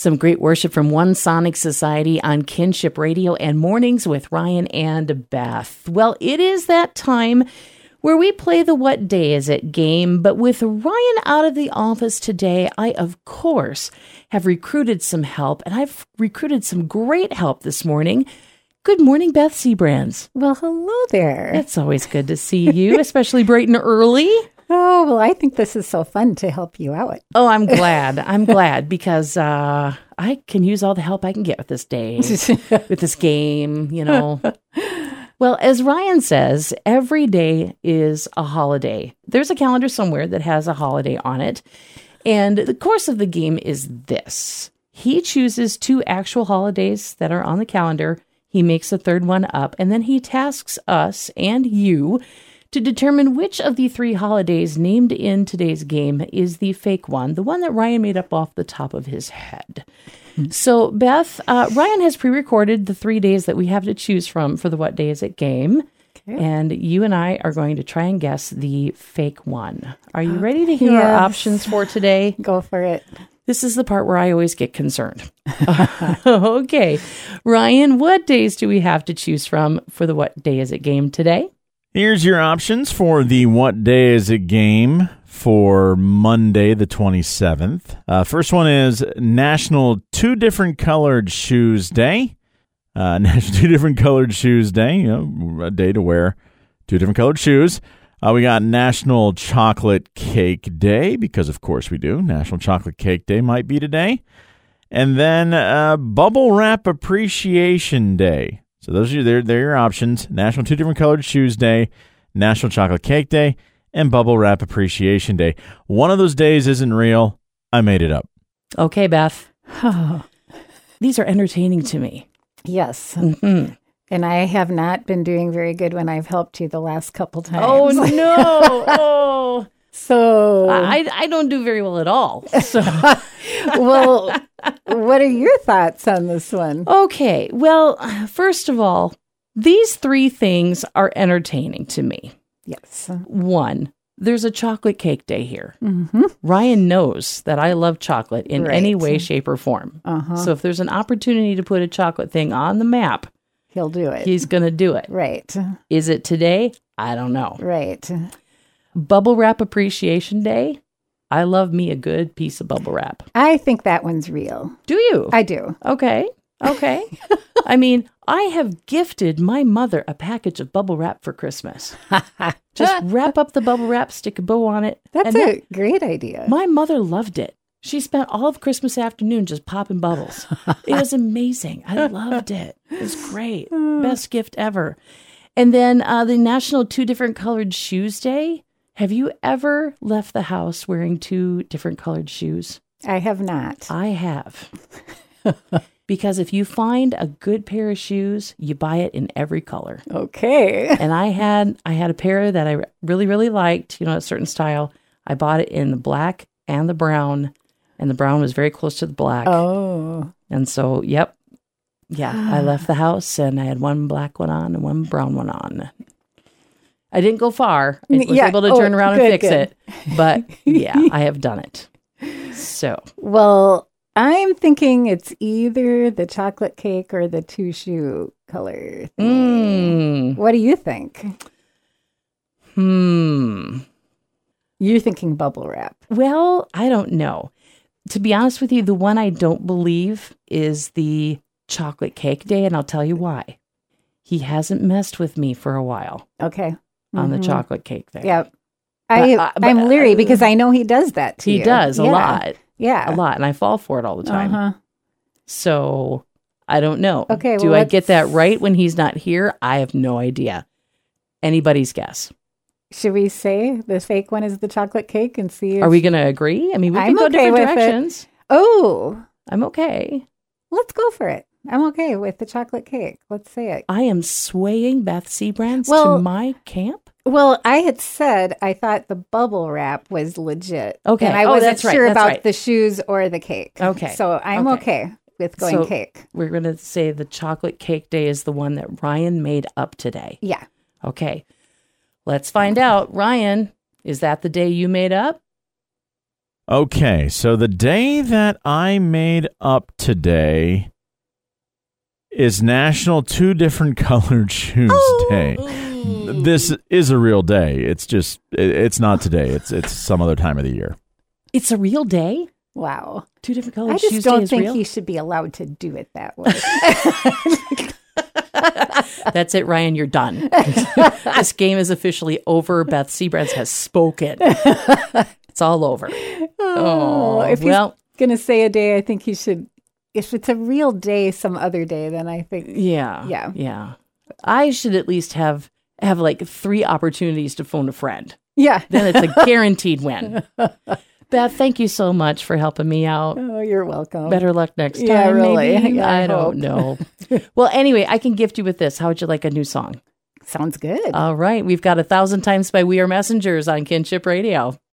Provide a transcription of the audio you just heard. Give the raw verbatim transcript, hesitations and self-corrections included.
Some great worship from One Sonic Society on Kinship Radio and Mornings with Ryan and Beth. Well, it is that time where we play the What Day Is It game, but with Ryan out of the office today, I, of course, have recruited some help, and I've recruited some great help this morning. Good morning, Beth Seabrands. Well, hello there. It's always good to see you, especially bright and early. Oh, well, I think this is so fun to help you out. Oh, I'm glad. I'm glad because uh, I can use all the help I can get with this day, with this game, you know. Well, as Ryan says, every day is a holiday. There's a calendar somewhere that has a holiday on it. And the course of the game is this. He chooses two actual holidays that are on the calendar. He makes a third one up, and then he tasks us and you to determine which of the three holidays named in today's game is the fake one, the one that Ryan made up off the top of his head. Mm-hmm. So, Beth, uh, Ryan has pre-recorded the three days that we have to choose from for the What Day Is It game, okay. And you and I are going to try and guess the fake one. Are you ready to hear yes. our options for today? Go for it. This is the part where I always get concerned. Okay. Ryan, what days do we have to choose from for the What Day Is It game today? Here's your options for the What Day Is It game for Monday the twenty-seventh. Uh, first one is National Two Different Colored Shoes Day. Uh, National Two Different Colored Shoes Day, you know, a day to wear two different colored shoes. Uh, we got National Chocolate Cake Day, because of course we do. National Chocolate Cake Day might be today. And then uh, Bubble Wrap Appreciation Day. So those are they're, they're your options. National Two Different Colored Shoes Day, National Chocolate Cake Day, and Bubble Wrap Appreciation Day. One of those days isn't real. I made it up. Okay, Beth. These are entertaining to me. Yes. Mm-hmm. And I have not been doing very good when I've helped you the last couple times. Oh, no. Oh. So I, I don't do very well at all. So. Well, what are your thoughts on this one? Okay. Well, first of all, these three things are entertaining to me. Yes. One, there's a chocolate cake day here. Mm-hmm. Ryan knows that I love chocolate in Right. any way, shape, or form. Uh-huh. So if there's an opportunity to put a chocolate thing on the map, He'll do it. he's going to do it. Right. Is it today? I don't know. Right. Bubble Wrap Appreciation Day. I love me a good piece of bubble wrap. I think that one's real. Do you? I do. Okay. Okay. I mean, I have gifted my mother a package of bubble wrap for Christmas. Just wrap up the bubble wrap, stick a bow on it. That's and a that, great idea. my mother loved it. She spent all of Christmas afternoon just popping bubbles. It was amazing. I loved it. It was great. Best gift ever. And then uh, the National Two Different Colored Shoes Day. Have you ever left the house wearing two different colored shoes? I have not. I have. Because if you find a good pair of shoes, you buy it in every color. Okay. And I had I had a pair that I really, really liked, you know, a certain style. I bought it in the black and the brown, and the brown was very close to the black. Oh. And so, yep. Yeah, I left the house and I had one black one on and one brown one on. I didn't go far. I was yeah. able to oh, turn around good, and fix good. it. But yeah, I have done it. So. Well, I'm thinking it's either the chocolate cake or the two shoe color thing. Mm. What do you think? Hmm. You're thinking bubble wrap. Well, I don't know. To be honest with you, the one I don't believe is the chocolate cake day, and I'll tell you why. He hasn't messed with me for a while Okay. on Mhm. the chocolate cake thing. Yep. I, uh, but, I'm leery uh, because I know he does that to He you. does a Yeah. lot. Yeah. A lot, and I fall for it all the time. Uh-huh. So I don't know. Okay, Do well, I get that let's- right when he's not here? I have no idea. Anybody's guess. Should we say the fake one is the chocolate cake and see if... Are we going to agree? I mean, we I'm can go okay different with it. directions. Oh, I'm okay. let's go for it. I'm okay with the chocolate cake. Let's say it. I am swaying Beth Seabrands Well- to my camp. Well, I had said I thought the bubble wrap was legit. Okay. And I Oh, wasn't that's right. sure That's about right. the shoes or the cake. Okay. So I'm Okay. okay, with going So- cake. We're going to say the chocolate cake day is the one that Ryan made up today. Yeah. Okay. Let's find out. Ryan, is that the day you made up? Okay, so the day that I made up today is National Two Different Colored Shoes Oh. Day. This is a real day. It's just, it, it's not today. It's it's some other time of the year. It's a real day? Wow. Two different colored I shoes just day don't is think real? he should be allowed to do it that way. That's it, Ryan. You're done. This game is officially over. Beth Seabrands has spoken. It's all over. Oh, if well. he's going to say a day, I think he should. If it's a real day, some other day, then I think. Yeah. Yeah. Yeah. I should at least have have like three opportunities to phone a friend. Yeah. Then it's a guaranteed win. Beth, thank you so much for helping me out. Oh, you're welcome. Better luck next time. Yeah, really. Maybe? Yeah, I I don't know. Well, anyway, I can gift you with this. How would you like a new song? Sounds good. All right. We've got A Thousand Times by We Are Messengers on Kinship Radio.